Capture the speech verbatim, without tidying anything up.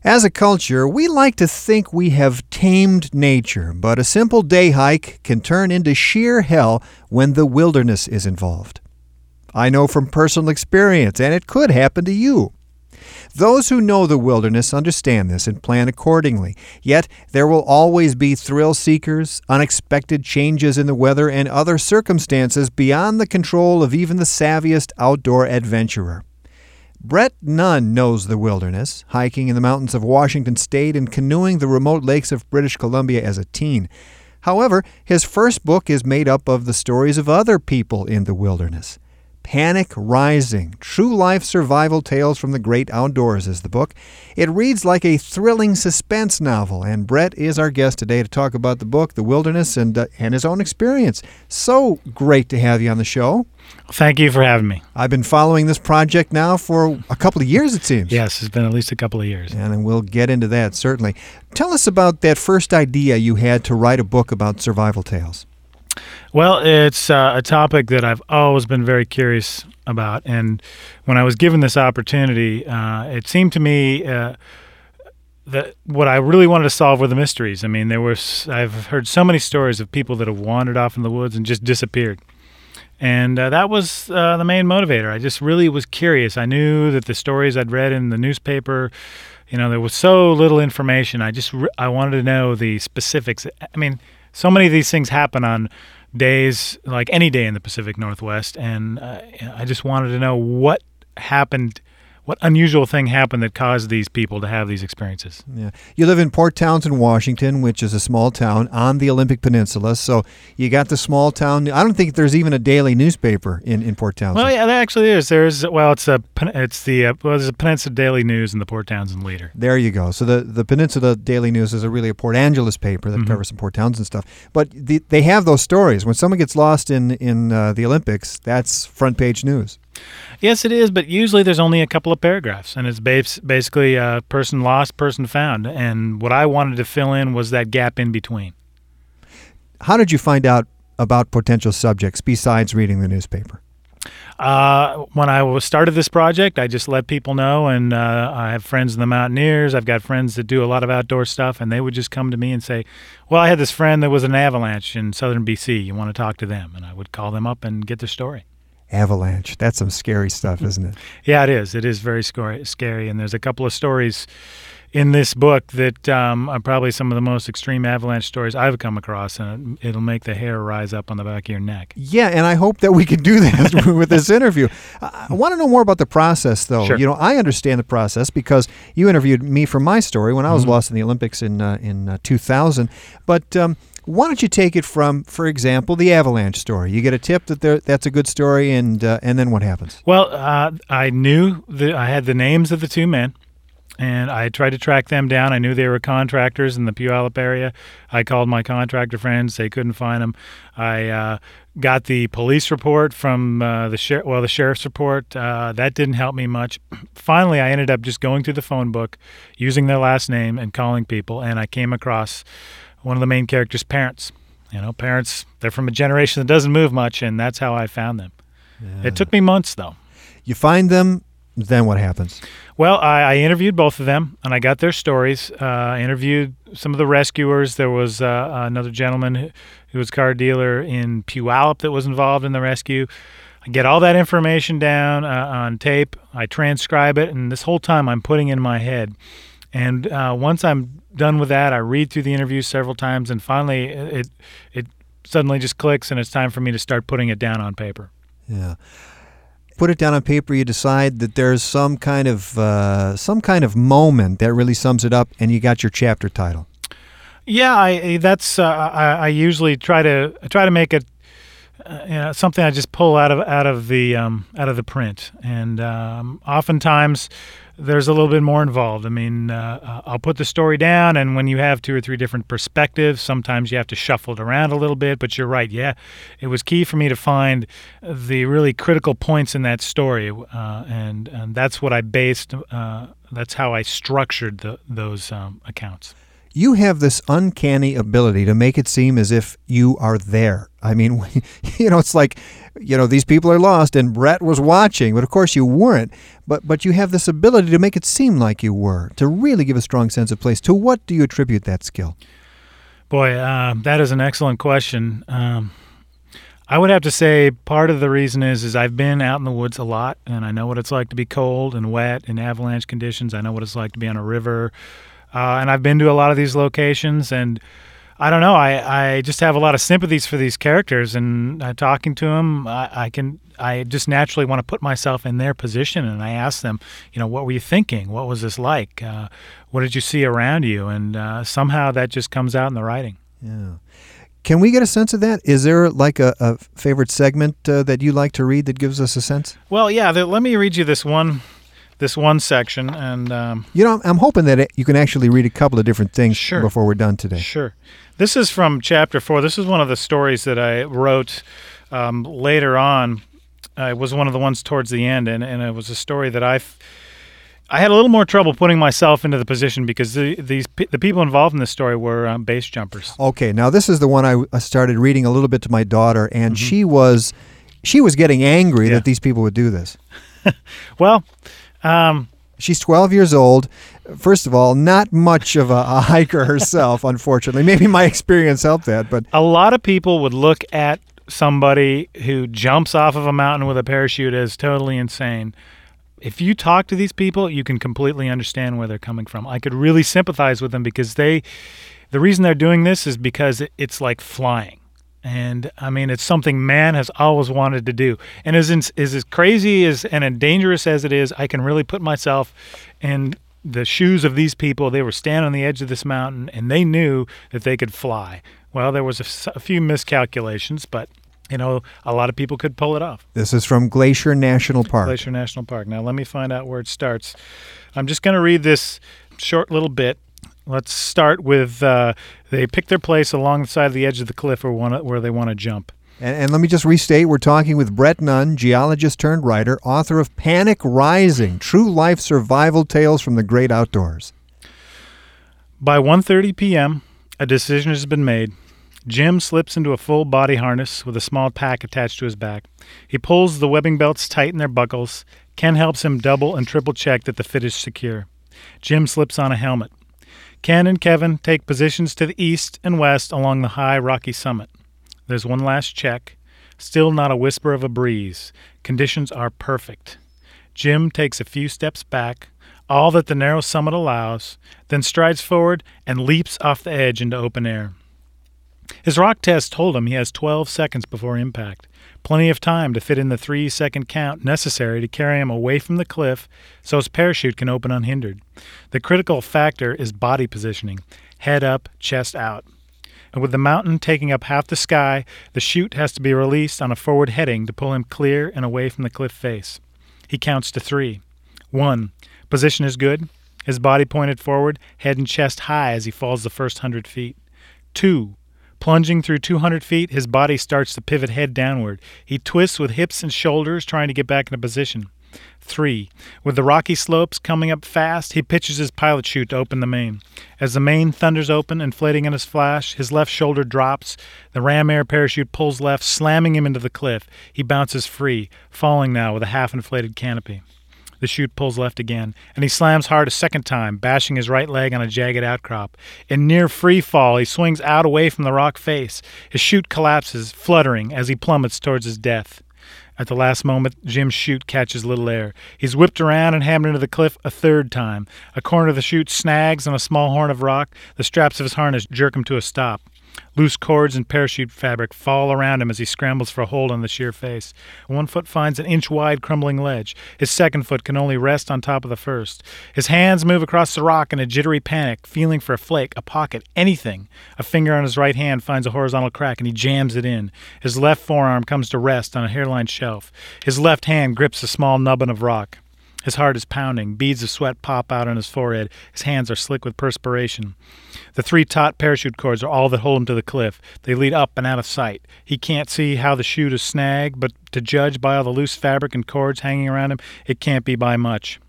As a culture, we like to think we have tamed nature, but a simple day hike can turn into sheer hell when the wilderness is involved. I know from personal experience, and it could happen to you. Those who know the wilderness understand this and plan accordingly. Yet, there will always be thrill seekers, unexpected changes in the weather, and other circumstances beyond the control of even the savviest outdoor adventurer. Brett Nunn knows the wilderness, hiking in the mountains of Washington State and canoeing the remote lakes of British Columbia as a teen. However, his first book is made up of the stories of other people in the wilderness. Panic Rising, True Life Survival Tales from the Great Outdoors is the book. It reads like a thrilling suspense novel, and Brett is our guest today to talk about the book, The Wilderness, and, uh, and his own experience. So great to have you on the show. Thank you for having me. I've been following this project now for a couple of years, it seems. Yes, it's been at least a couple of years. And then we'll get into that, certainly. Tell us about that first idea you had to write a book about survival tales. Well, it's uh, a topic that I've always been very curious about. And when I was given this opportunity, uh, it seemed to me uh, that what I really wanted to solve were the mysteries. I mean, there was I've heard so many stories of people that have wandered off in the woods and just disappeared. And uh, that was uh, the main motivator. I just really was curious. I knew that the stories I'd read in the newspaper, you know, there was so little information. I just re- I wanted to know the specifics. I mean, so many of these things happen on days, like any day in the Pacific Northwest, and uh, I just wanted to know what happened, what unusual thing happened that caused these people to have these experiences. Yeah, you live in Port Townsend, Washington, which is a small town on the Olympic Peninsula. So you got the small town. I don't think there's even a daily newspaper in, in Port Townsend. Well, yeah, there actually is. There's well, it's a it's the uh, well, there's a Peninsula Daily News and the Port Townsend Leader. There you go. So the, the Peninsula Daily News is a really a Port Angeles paper that mm-hmm. covers some Port Townsend stuff. But the, they have those stories. When someone gets lost in in uh, the Olympics, that's front page news. Yes, it is, but usually there's only a couple of paragraphs, and it's basically uh, person lost, person found. And what I wanted to fill in was that gap in between. How did you find out about potential subjects besides reading the newspaper? Uh, when I was started this project, I just let people know, and uh, I have friends in the Mountaineers. I've got friends that do a lot of outdoor stuff, and they would just come to me and say, well, I had this friend that was an avalanche in southern B C. You want to talk to them? And I would call them up and get their story. Avalanche. That's some scary stuff, isn't it? Yeah, it is. It is very scary. And there's a couple of stories in this book that um, are probably some of the most extreme avalanche stories I've come across, and it'll make the hair rise up on the back of your neck. Yeah, and I hope that we can do that with this interview. I want to know more about the process, though. Sure. You know, I understand the process because you interviewed me for my story when I was mm-hmm. lost in the Olympics in uh, in uh, two thousand. But um, why don't you take it from, for example, the avalanche story? You get a tip that there, that's a good story, and uh, and then what happens? Well, uh, I knew that I had the names of the two men, and I tried to track them down. I knew they were contractors in the Puyallup area. I called my contractor friends. They couldn't find them. I uh, got the police report from uh, the sheriff. Well, the sheriff's report. Uh, that didn't help me much. Finally, I ended up just going through the phone book, using their last name, and calling people, and I came across one of the main characters' parents. You know, parents, they're from a generation that doesn't move much, and that's how I found them. Yeah. It took me months, though. You find them, then what happens? Well, I, I interviewed both of them, and I got their stories. Uh, I interviewed some of the rescuers. There was uh, another gentleman who, who was a car dealer in Puyallup that was involved in the rescue. I get all that information down uh, on tape. I transcribe it, and this whole time I'm putting in my head. And uh, once I'm done with that, I read through the interviews several times, and finally it it suddenly just clicks, and it's time for me to start putting it down on paper. Yeah. Put it down on paper, you decide that there's some kind of uh, some kind of moment that really sums it up, and you got your chapter title. Yeah, I that's uh, I, I usually try to I try to make it uh, you know, something I just pull out of out of the um, out of the print, and um, oftentimes there's a little bit more involved. I mean, uh, I'll put the story down, and when you have two or three different perspectives, sometimes you have to shuffle it around a little bit, but you're right, yeah. It was key for me to find the really critical points in that story, uh, and, and that's what I based, uh, that's how I structured the, those um, accounts. You have this uncanny ability to make it seem as if you are there. I mean, you know, it's like, you know, these people are lost and Brett was watching, but of course you weren't. But but you have this ability to make it seem like you were, to really give a strong sense of place. To what do you attribute that skill? Boy, uh, that is an excellent question. Um, I would have to say part of the reason is is I've been out in the woods a lot, and I know what it's like to be cold and wet in avalanche conditions. I know what it's like to be on a river, uh, and I've been to a lot of these locations, and I don't know, I, I just have a lot of sympathies for these characters, and uh, talking to them, I, I can I just naturally want to put myself in their position, and I ask them, you know, what were you thinking? What was this like? Uh, what did you see around you? And uh, somehow that just comes out in the writing. Yeah. Can we get a sense of that? Is there like a, a favorite segment uh, that you like to read that gives us a sense? Well, yeah. The, let me read you this one, this one section, and um, you know, I'm hoping that it, you can actually read a couple of different things sure. before we're done today. Sure. This is from chapter four. This is one of the stories that I wrote um, later on. Uh, it was one of the ones towards the end, and, and it was a story that I. I had a little more trouble putting myself into the position because the, these the people involved in this story were um, base jumpers. Okay, now this is the one I, I started reading a little bit to my daughter, and Mm-hmm. she was she was getting angry Yeah. that these people would do this. Well, um, she's twelve years old. First of all, not much of a, a hiker herself, unfortunately. Maybe my experience helped that, but a lot of people would look at somebody who jumps off of a mountain with a parachute as totally insane. If you talk to these people, you can completely understand where they're coming from. I could really sympathize with them because they, the reason they're doing this is because it, it's like flying. And I mean, it's something man has always wanted to do. And as in, as, as crazy as and as dangerous as it is, I can really put myself in the shoes of these people. They were standing on the edge of this mountain and they knew that they could fly. Well, there was a, s- a few miscalculations, but you know, a lot of people could pull it off. this is from Glacier National Park. Glacier National Park. Now, let me find out where it starts. I'm just going to read this short little bit. Let's start with uh, they pick their place along the side of the edge of the cliff where, wanna, where they want to jump. And, and let me just restate, we're talking with Brett Nunn, geologist turned writer, author of Panic Rising, True Life Survival Tales from the Great Outdoors. By one thirty p.m., a decision has been made. Jim slips into a full body harness with a small pack attached to his back. He pulls the webbing belts tight in their buckles. Ken helps him double and triple check that the fit is secure. Jim slips on a helmet. Ken and Kevin take positions to the east and west along the high rocky summit. There's one last check. Still not a whisper of a breeze. Conditions are perfect. Jim takes a few steps back, all that the narrow summit allows, then strides forward and leaps off the edge into open air. His rock test told him he has twelve seconds before impact, plenty of time to fit in the three-second count necessary to carry him away from the cliff so his parachute can open unhindered. The critical factor is body positioning, head up, chest out. And with the mountain taking up half the sky, the chute has to be released on a forward heading to pull him clear and away from the cliff face. He counts to three. One, position is good, his body pointed forward, head and chest high as he falls the first hundred feet. Two, plunging through two hundred feet, his body starts to pivot head downward. He twists with hips and shoulders, trying to get back into position. Three, with the rocky slopes coming up fast, he pitches his pilot chute to open the main. As the main thunders open, inflating in his flash, his left shoulder drops. The ram air parachute pulls left, slamming him into the cliff. He bounces free, falling now with a half-inflated canopy. The chute pulls left again, and he slams hard a second time, bashing his right leg on a jagged outcrop. In near free fall, he swings out away from the rock face. His chute collapses, fluttering, as he plummets towards his death. At the last moment, Jim's chute catches little air. He's whipped around and hammered into the cliff a third time. A corner of the chute snags on a small horn of rock. The straps of his harness jerk him to a stop. Loose cords and parachute fabric fall around him as he scrambles for a hold on the sheer face. One foot finds an inch-wide crumbling ledge. His second foot can only rest on top of the first. His hands move across the rock in a jittery panic, feeling for a flake, a pocket, anything. A finger on his right hand finds a horizontal crack, and he jams it in. His left forearm comes to rest on a hairline shelf. His left hand grips a small nubbin of rock. His heart is pounding. Beads of sweat pop out on his forehead. His hands are slick with perspiration. The three taut parachute cords are all that hold him to the cliff. They lead up and out of sight. He can't see how the chute is snagged, but to judge by all the loose fabric and cords hanging around him, it can't be by much.